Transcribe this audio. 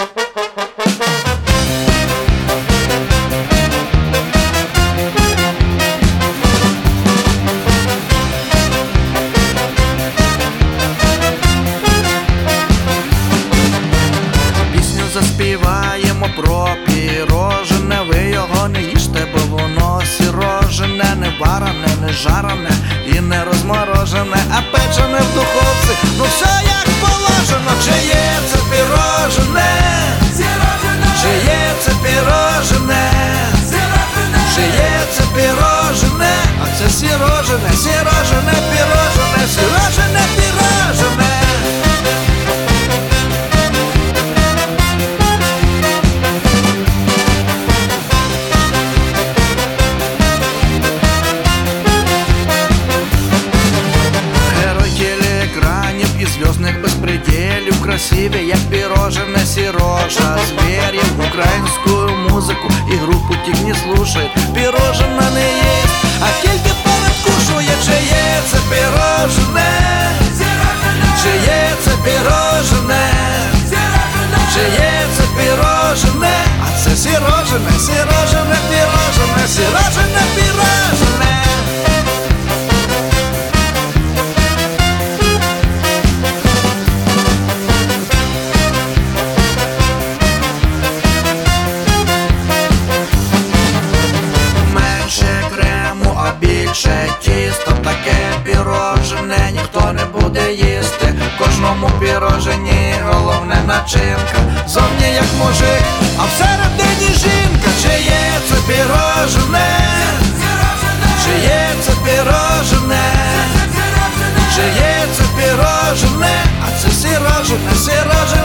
Заспіваємо про пірожене, ви його не їжте, бо воно сірожене, не варене, не жарене і не розморожене, а печене в духовці, ну все як положено. Чи є це пірожене? Чи є це пірожене? Чи є це пірожене? А це сірожене, сірожене, пірожене, сірожене, пірожене. Звездных беспределів, красиві, як пирожене Сережа Зверєв. Українську музику і групу тік не слушает, пирожена не їсть, а тільки перекушує. Чи є це пирожене? Чи є це пирожене? Чи є це пирожене? А це сірожене, сірожене, пирожене, сірожене, пирожене. Більше тісто, таке пірожене ніхто не буде їсти. Кожному пірожені головне начинка. Зовні як мужик, а всередині жінка. Чи є це пірожене? Чи є це пірожене? Чи є це пірожене? А це сірожене, сірожене.